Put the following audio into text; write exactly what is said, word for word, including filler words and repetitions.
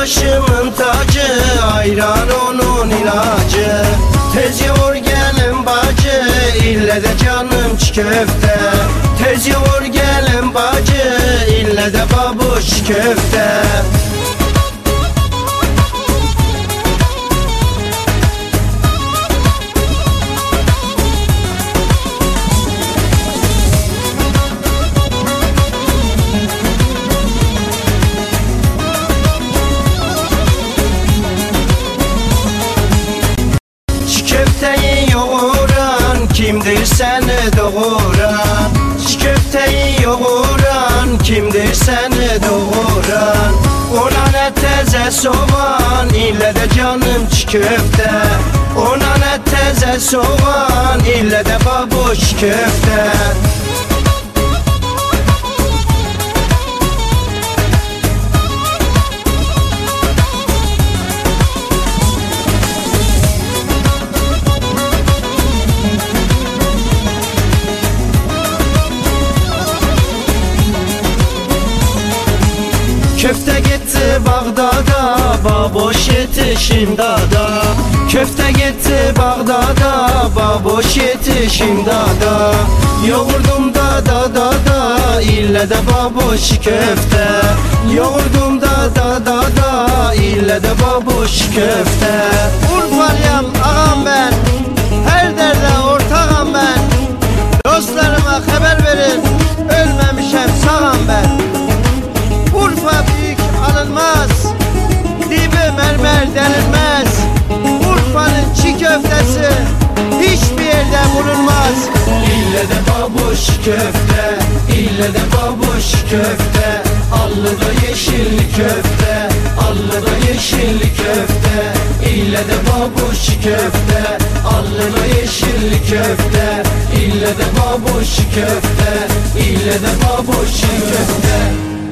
başımın tacı, ayran onun ilacı. Tez yoğur gelin bacı, ille de canım çiğ köfte. Tez yoğur gelin bacı, ille de babuş köfte. Köfteyi yoğuran kimdir seni doğuran? Köfteyi yoğuran kimdir seni doğuran? Ona ne teze soğan, ille de canım çiğ köfte. Ona ne teze soğan, ille de babuş köfte. Köfte gitti Bağdada, baboş yetişim dada. Köfte gitti Bağdada, baboş yetişim dada. Yoğurdum da da da da, ille de baboş köfte. Yoğurdum da da da da, ille de baboş köfte. Urfalıyam ağam ben, her derde ortağım ben. Dostlarıma haber verin, ölmemişem sağam ben. Urfa büyük alınmaz, dibi mermer denilmez. Urfa'nın çiğ köftesi hiçbir yerde bulunmaz. İlle de babuş köfte, ille de babuş köfte. Allıda yeşilli köfte, allıda yeşilli köfte. İlle de babuş köfte, allıda yeşilli köfte. İlle de babuş köfte, ille de babuş köfte.